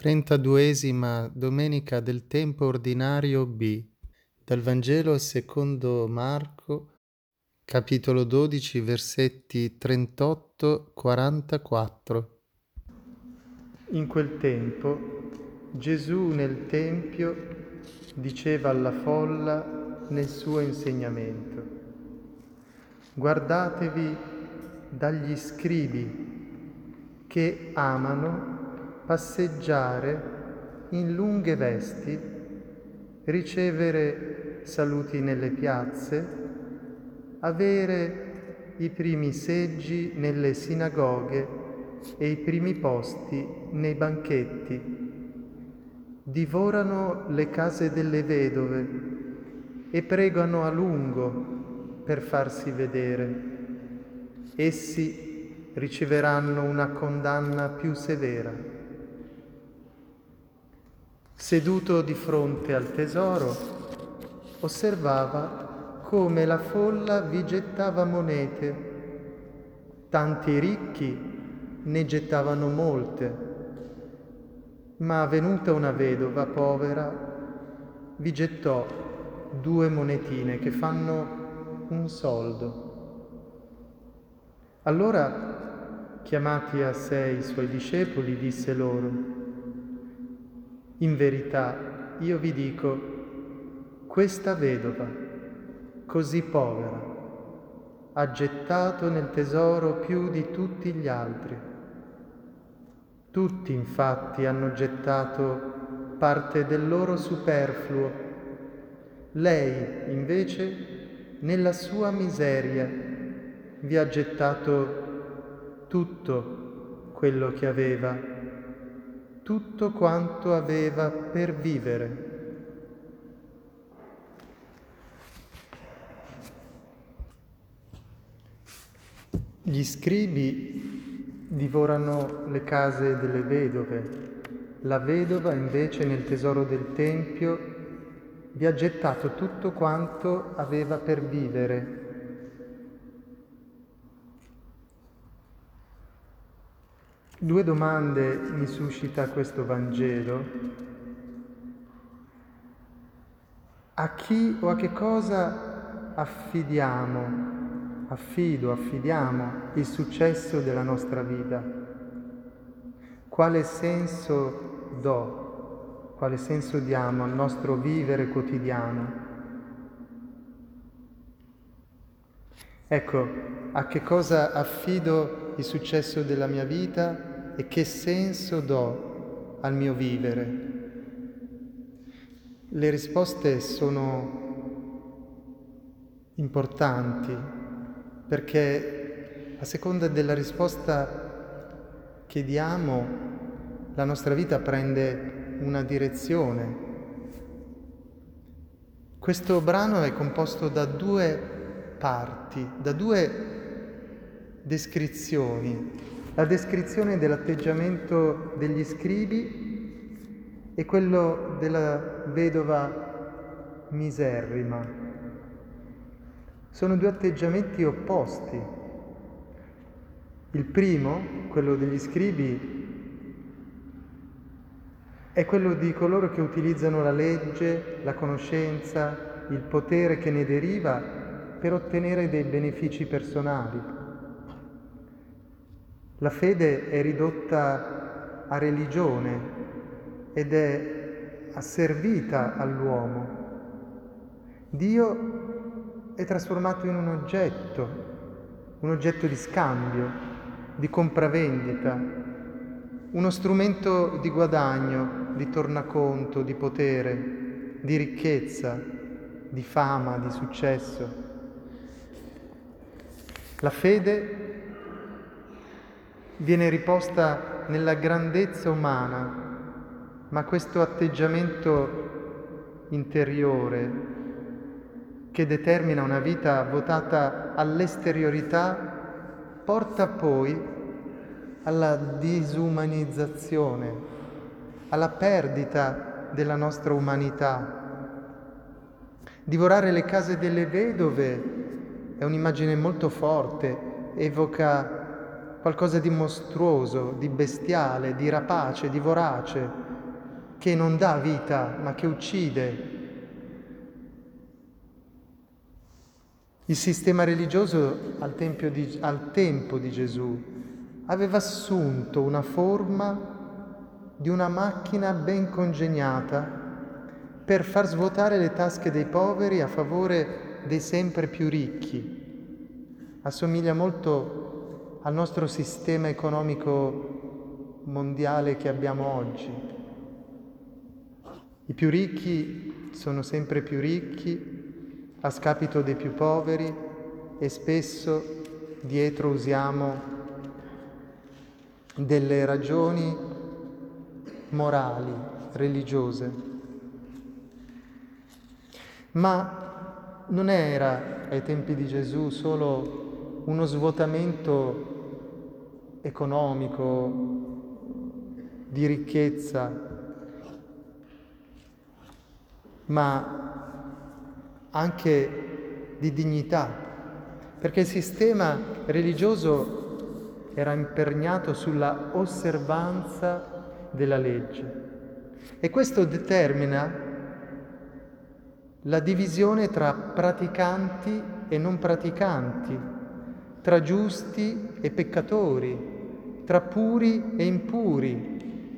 32esima domenica del tempo ordinario B. Dal Vangelo secondo Marco, capitolo 12, versetti 38-44. In quel tempo Gesù nel Tempio diceva alla folla nel suo insegnamento: guardatevi dagli scribi che amano passeggiare in lunghe vesti, ricevere saluti nelle piazze, avere i primi seggi nelle sinagoghe e i primi posti nei banchetti. Divorano le case delle vedove e pregano a lungo per farsi vedere. Essi riceveranno una condanna più severa. Seduto di fronte al tesoro, osservava come la folla vi gettava monete. Tanti ricchi ne gettavano molte, ma venuta una vedova povera, vi gettò 2 monetine che fanno un soldo. Allora, chiamati a sé i suoi discepoli, disse loro: in verità, io vi dico, questa vedova, così povera, ha gettato nel tesoro più di tutti gli altri. Tutti, infatti, hanno gettato parte del loro superfluo. Lei, invece, nella sua miseria, vi ha gettato tutto quello che aveva, tutto quanto aveva per vivere. Gli scribi divorano le case delle vedove, la vedova invece nel tesoro del Tempio vi ha gettato tutto quanto aveva per vivere. Due domande mi suscita questo Vangelo. A chi o a che cosa affidiamo il successo della nostra vita? Quale senso diamo al nostro vivere quotidiano? Ecco, a che cosa affido il successo della mia vita e che senso do al mio vivere? Le risposte sono importanti perché a seconda della risposta che diamo, la nostra vita prende una direzione. Questo brano è composto da 2 parti, da 2 descrizioni. La descrizione dell'atteggiamento degli scribi e quello della vedova miserrima. Sono 2 atteggiamenti opposti. Il primo, quello degli scribi, è quello di coloro che utilizzano la legge, la conoscenza, il potere che ne deriva per ottenere dei benefici personali. La fede è ridotta a religione ed è asservita all'uomo. Dio è trasformato in un oggetto di scambio, di compravendita, uno strumento di guadagno, di tornaconto, di potere, di ricchezza, di fama, di successo. La fede viene riposta nella grandezza umana, ma questo atteggiamento interiore che determina una vita votata all'esteriorità porta poi alla disumanizzazione, alla perdita della nostra umanità. Divorare le case delle vedove è un'immagine molto forte, evoca qualcosa di mostruoso, di bestiale, di rapace, di vorace, che non dà vita, ma che uccide. Il sistema religioso al tempo di Gesù aveva assunto una forma di una macchina ben congegnata per far svuotare le tasche dei poveri a favore dei sempre più ricchi. Assomiglia molto al nostro sistema economico mondiale che abbiamo oggi. I più ricchi sono sempre più ricchi a scapito dei più poveri e spesso dietro usiamo delle ragioni morali, religiose. Ma non era ai tempi di Gesù solo uno svuotamento economico, di ricchezza, ma anche di dignità, perché il sistema religioso era imperniato sulla osservanza della legge e questo determina la divisione tra praticanti e non praticanti, tra giusti e peccatori, tra puri e impuri.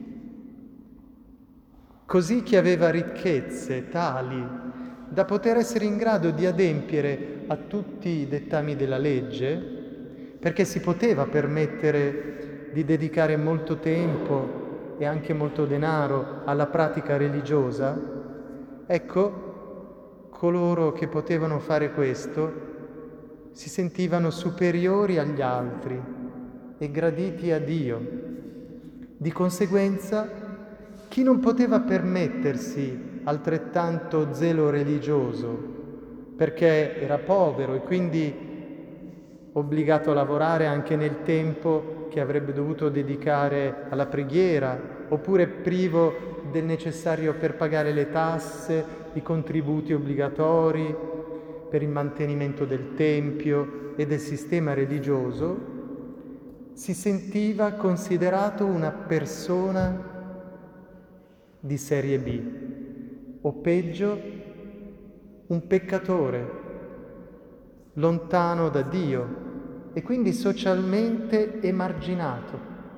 Così chi aveva ricchezze tali da poter essere in grado di adempiere a tutti i dettami della legge, perché si poteva permettere di dedicare molto tempo e anche molto denaro alla pratica religiosa, ecco, coloro che potevano fare questo si sentivano superiori agli altri e graditi a Dio. Di conseguenza, chi non poteva permettersi altrettanto zelo religioso, perché era povero e quindi obbligato a lavorare anche nel tempo che avrebbe dovuto dedicare alla preghiera, oppure privo del necessario per pagare le tasse, i contributi obbligatori per il mantenimento del tempio e del sistema religioso, si sentiva considerato una persona di serie B, o peggio, un peccatore, lontano da Dio e quindi socialmente emarginato,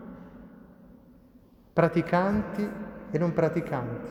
praticanti e non praticanti.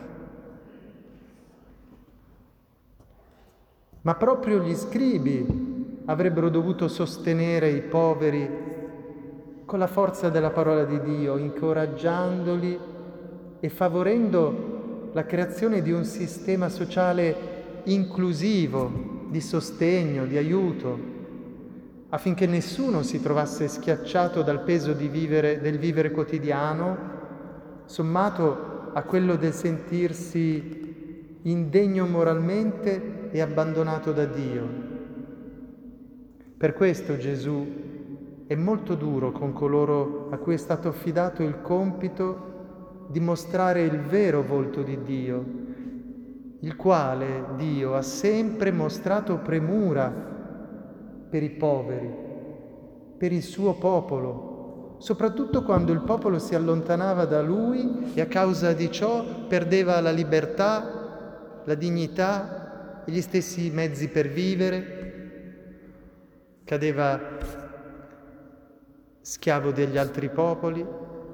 Ma proprio gli scribi avrebbero dovuto sostenere i poveri con la forza della parola di Dio, incoraggiandoli e favorendo la creazione di un sistema sociale inclusivo, di sostegno, di aiuto, affinché nessuno si trovasse schiacciato dal peso del vivere quotidiano, sommato a quello del sentirsi indegno moralmente e abbandonato da Dio. Per questo Gesù è molto duro con coloro a cui è stato affidato il compito di mostrare il vero volto di Dio, il quale Dio ha sempre mostrato premura per i poveri, per il suo popolo, soprattutto quando il popolo si allontanava da Lui e a causa di ciò perdeva la libertà, la dignità e gli stessi mezzi per vivere, cadeva schiavo degli altri popoli.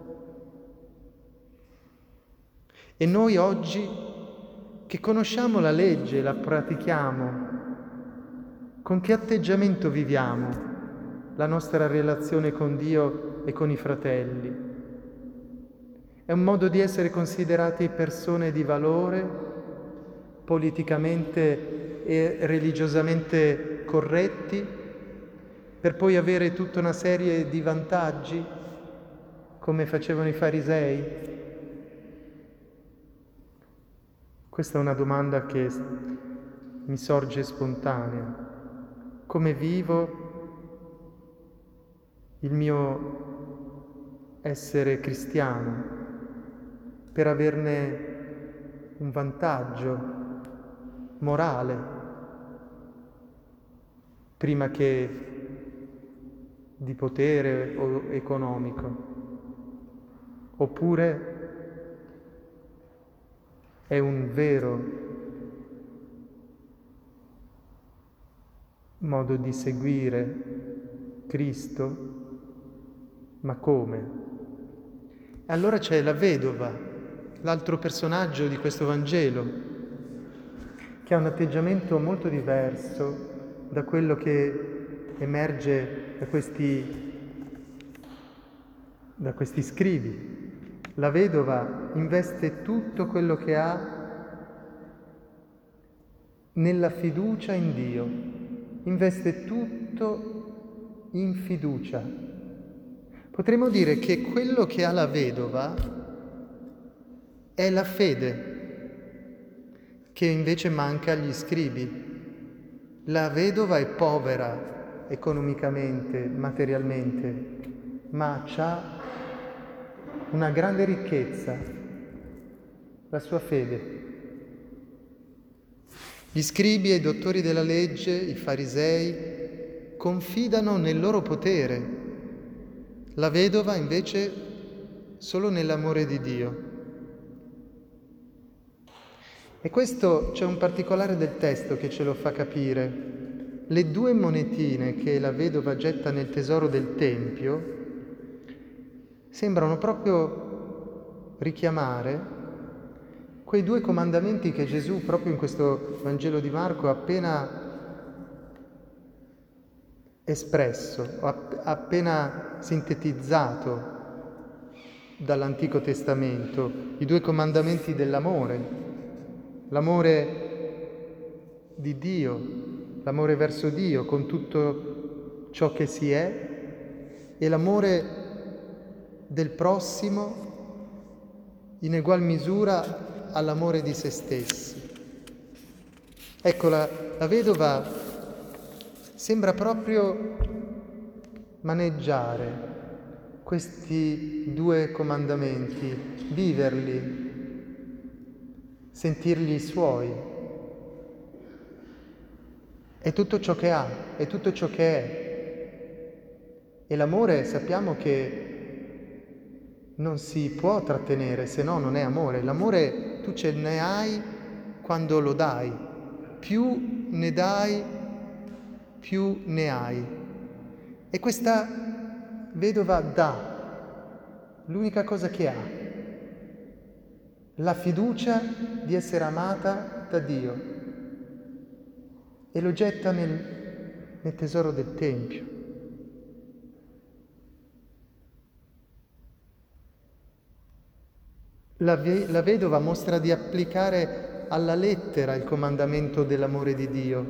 E noi oggi, che conosciamo la legge e la pratichiamo, con che atteggiamento viviamo la nostra relazione con Dio e con i fratelli? È un modo di essere considerati persone di valore, politicamente e religiosamente corretti, per poi avere tutta una serie di vantaggi, come facevano i farisei? Questa è una domanda che mi sorge spontanea. Come vivo il mio essere cristiano per averne un vantaggio morale prima che di potere o economico? Oppure è un vero modo di seguire Cristo? Ma come? E allora c'è la vedova, l'altro personaggio di questo Vangelo, che ha un atteggiamento molto diverso da quello che emerge da questi scribi. La vedova investe tutto quello che ha nella fiducia in Dio, investe tutto in fiducia. Potremmo dire che quello che ha la vedova è la fede, che invece manca agli scribi. La vedova è povera economicamente, materialmente, ma ha una grande ricchezza, la sua fede. Gli scribi e i dottori della legge, i farisei, confidano nel loro potere. La vedova invece solo nell'amore di Dio. E questo c'è un particolare del testo che ce lo fa capire. Le 2 monetine che la vedova getta nel tesoro del Tempio sembrano proprio richiamare quei 2 comandamenti che Gesù, proprio in questo Vangelo di Marco, ha appena espresso, ha appena sintetizzato dall'Antico Testamento, i 2 comandamenti dell'amore, l'amore di Dio, l'amore verso Dio con tutto ciò che si è, e l'amore del prossimo in egual misura all'amore di se stessi. Ecco, la vedova sembra proprio maneggiare questi 2 comandamenti, viverli, sentirli suoi. È tutto ciò che ha, è tutto ciò che è. E l'amore sappiamo che non si può trattenere, se no non è amore. L'amore tu ce ne hai quando lo dai. Più ne dai, più ne hai. E questa vedova dà l'unica cosa che ha, la fiducia di essere amata da Dio, e lo getta nel tesoro del Tempio. La vedova mostra di applicare alla lettera il comandamento dell'amore di Dio.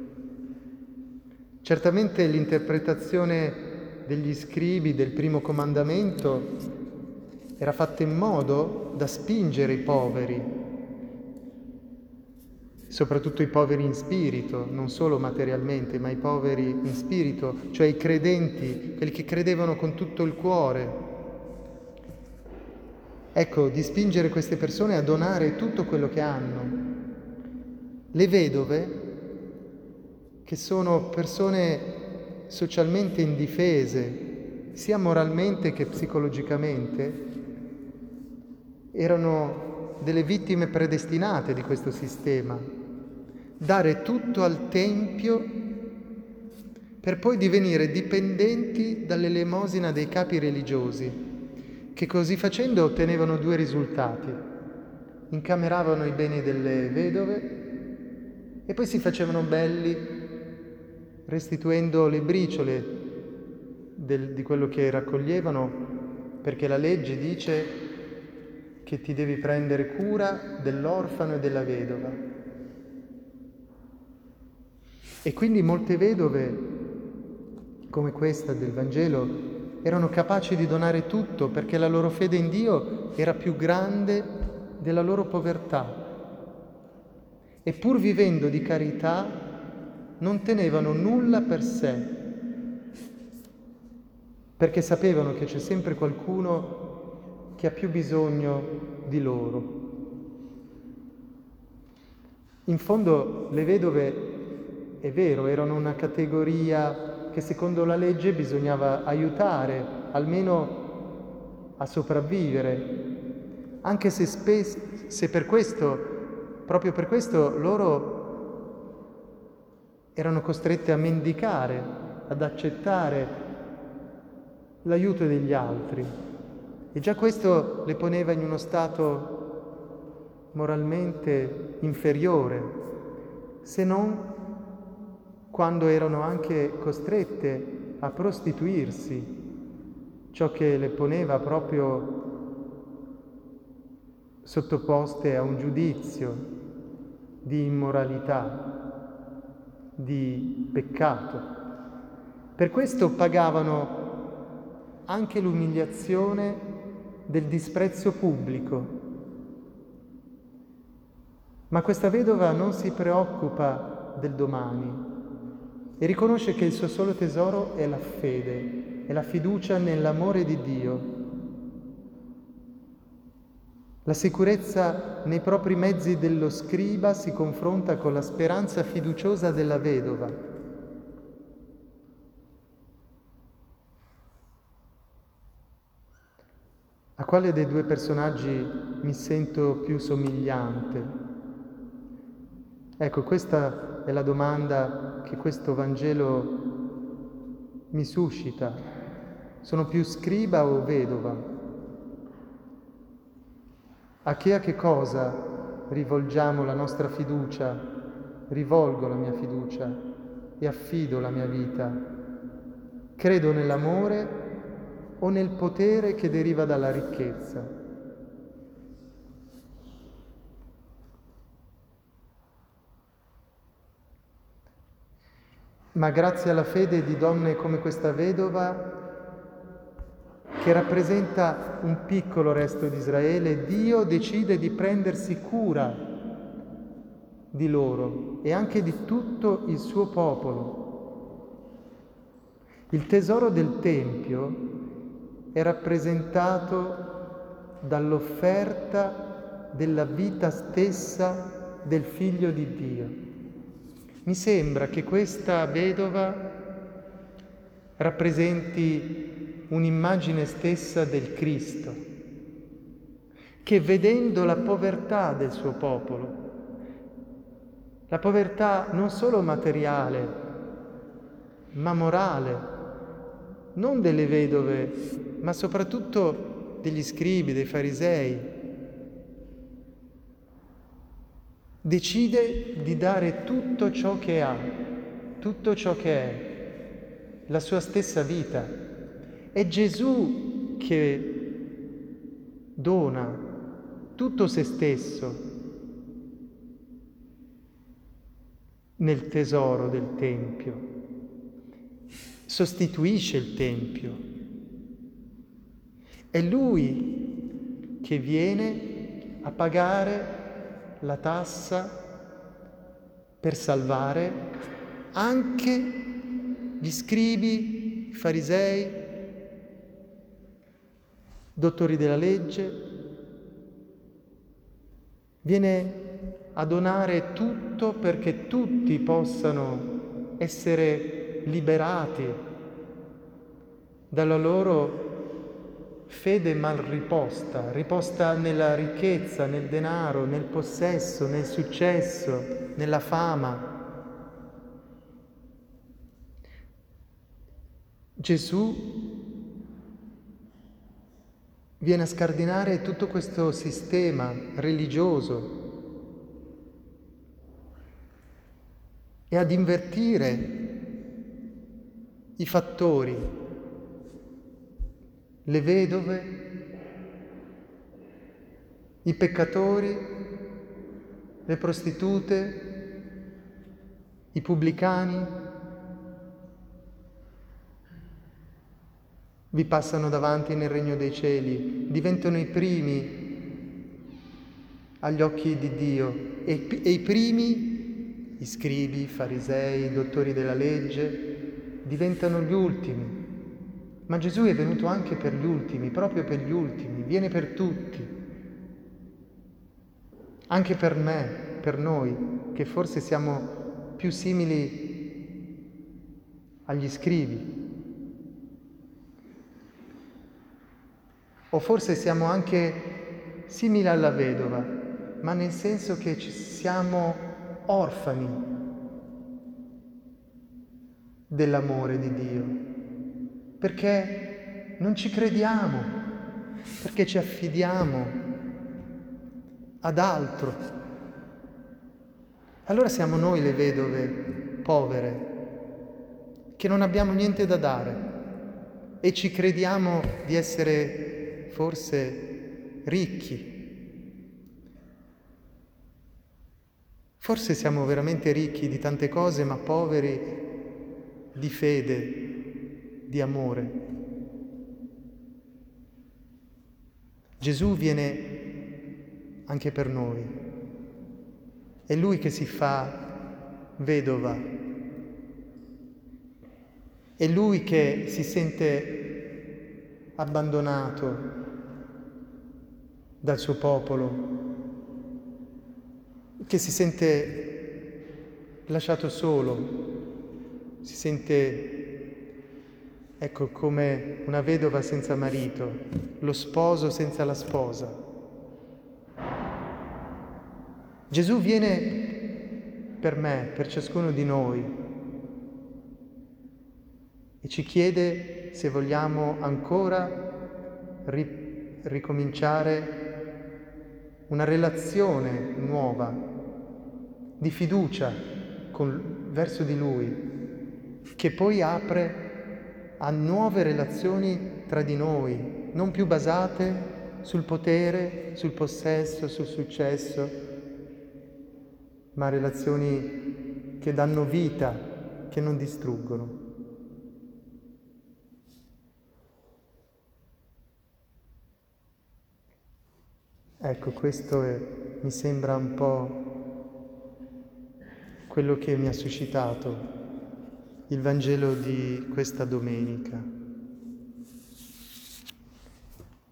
Certamente l'interpretazione degli scribi del primo comandamento era fatta in modo da spingere i poveri, soprattutto i poveri in spirito, non solo materialmente, ma i poveri in spirito, cioè i credenti, quelli che credevano con tutto il cuore. Ecco, di spingere queste persone a donare tutto quello che hanno. Le vedove, che sono persone socialmente indifese, sia moralmente che psicologicamente, erano delle vittime predestinate di questo sistema. Dare tutto al Tempio per poi divenire dipendenti dall'elemosina dei capi religiosi, che così facendo ottenevano 2 risultati. Incameravano i beni delle vedove e poi si facevano belli restituendo le briciole di quello che raccoglievano, perché la legge dice che ti devi prendere cura dell'orfano e della vedova. E quindi molte vedove, come questa del Vangelo, erano capaci di donare tutto perché la loro fede in Dio era più grande della loro povertà. E pur vivendo di carità, non tenevano nulla per sé, perché sapevano che c'è sempre qualcuno che ha più bisogno di loro. In fondo le vedove, è vero, erano una categoria che secondo la legge bisognava aiutare, almeno a sopravvivere, anche se per questo, proprio per questo, loro erano costrette a mendicare, ad accettare l'aiuto degli altri. E già questo le poneva in uno stato moralmente inferiore, se non quando erano anche costrette a prostituirsi, ciò che le poneva proprio sottoposte a un giudizio di immoralità, di peccato. Per questo pagavano anche l'umiliazione del disprezzo pubblico. Ma questa vedova non si preoccupa del domani e riconosce che il suo solo tesoro è la fede, è la fiducia nell'amore di Dio. La sicurezza nei propri mezzi dello scriba si confronta con la speranza fiduciosa della vedova. A quale dei due personaggi mi sento più somigliante? Ecco, questa è la domanda che questo Vangelo mi suscita. Sono più scriba o vedova? A che cosa rivolgiamo la nostra fiducia? Rivolgo la mia fiducia e affido la mia vita. Credo nell'amore o nel potere che deriva dalla ricchezza? Ma grazie alla fede di donne come questa vedova, che rappresenta un piccolo resto di Israele, Dio decide di prendersi cura di loro e anche di tutto il suo popolo. Il tesoro del Tempio è rappresentato dall'offerta della vita stessa del Figlio di Dio. Mi sembra che questa vedova rappresenti un'immagine stessa del Cristo, che vedendo la povertà del suo popolo, la povertà non solo materiale, ma morale, non delle vedove, ma soprattutto degli scribi, dei farisei, decide di dare tutto ciò che ha, tutto ciò che è, la sua stessa vita. È Gesù che dona tutto se stesso nel tesoro del Tempio, sostituisce il Tempio. È Lui che viene a pagare la tassa per salvare anche gli scribi, i farisei, dottori della legge, viene a donare tutto perché tutti possano essere liberati dalla loro fede mal riposta, riposta nella ricchezza, nel denaro, nel possesso, nel successo, nella fama. Gesù viene a scardinare tutto questo sistema religioso e ad invertire i fattori, le vedove, i peccatori, le prostitute, i pubblicani. Vi passano davanti nel regno dei cieli, diventano i primi agli occhi di Dio e i primi, i scribi, i farisei, i dottori della legge, diventano gli ultimi. Ma Gesù è venuto anche per gli ultimi, proprio per gli ultimi, viene per tutti, anche per me, per noi, che forse siamo più simili agli scribi. O forse siamo anche simile alla vedova, ma nel senso che siamo orfani dell'amore di Dio, perché non ci crediamo, perché ci affidiamo ad altro. Allora siamo noi le vedove povere, che non abbiamo niente da dare e ci crediamo di essere forse ricchi. Forse siamo veramente ricchi di tante cose, ma poveri di fede, di amore. Gesù viene anche per noi. È Lui che si fa vedova. È Lui che si sente abbandonato dal suo popolo, che si sente lasciato solo, si sente, ecco, come una vedova senza marito, lo sposo senza la sposa. Gesù viene per me, per ciascuno di noi, e ci chiede se vogliamo ancora ricominciare una relazione nuova, di fiducia verso di Lui, che poi apre a nuove relazioni tra di noi, non più basate sul potere, sul possesso, sul successo, ma relazioni che danno vita, che non distruggono. Ecco, questo mi sembra un po' quello che mi ha suscitato il Vangelo di questa domenica.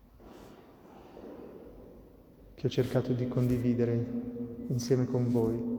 Che ho cercato di condividere insieme con voi.